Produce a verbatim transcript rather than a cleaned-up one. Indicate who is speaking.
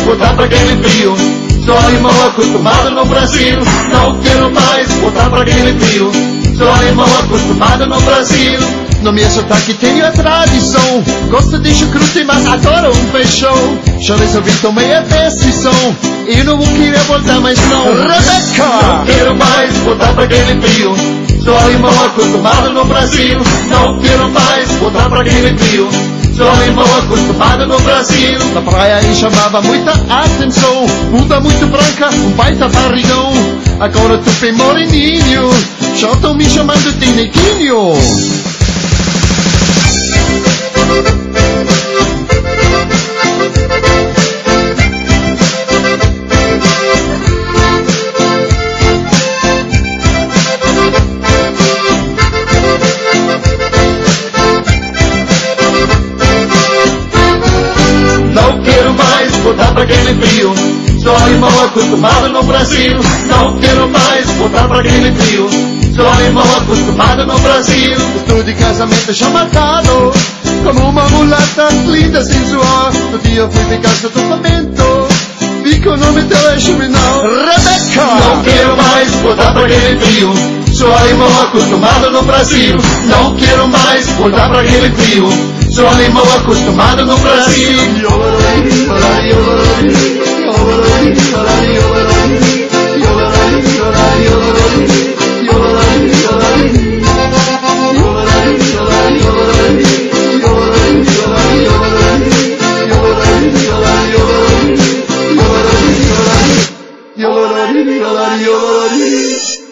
Speaker 1: voltar pra aquele frio. Sou alemão acostumado no Brasil. Não quero mais voltar pra aquele frio. Sou alemão acostumado no Brasil. No meu sotaque tenho a tradição. Gosto de chucrute, mas adoro um feijão. Já resolvi, tomei a decisão. Eu não vou querer voltar mais não. Rebeca! Não quero mais voltar pra aquele frio. Sou alemão acostumado no Brasil. Não quero mais voltar pra aquele frio. Sou alemão acostumado no Brasil. Na praia aí chamava muita atenção. Bunda muito branca, um baita barrigão. Agora tu bem moreninho. Já tão me chamando de neguinho. Não quero mais voltar pra aquele frio. Sou alemão acostumado no Brasil. Não quero mais voltar pra aquele frio. Sou alemão acostumado no Brasil. Estou de casamento já marcado, como uma mulata linda, sensual. No dia eu fui pegar seu documento, vi que o nome dela é Juvenal. Rebeca! Não quero mais voltar pra aquele frio. Sou alemão acostumado no Brasil. Não quero mais voltar pra aquele frio. Sou alemão acostumado no Brasil. Yo,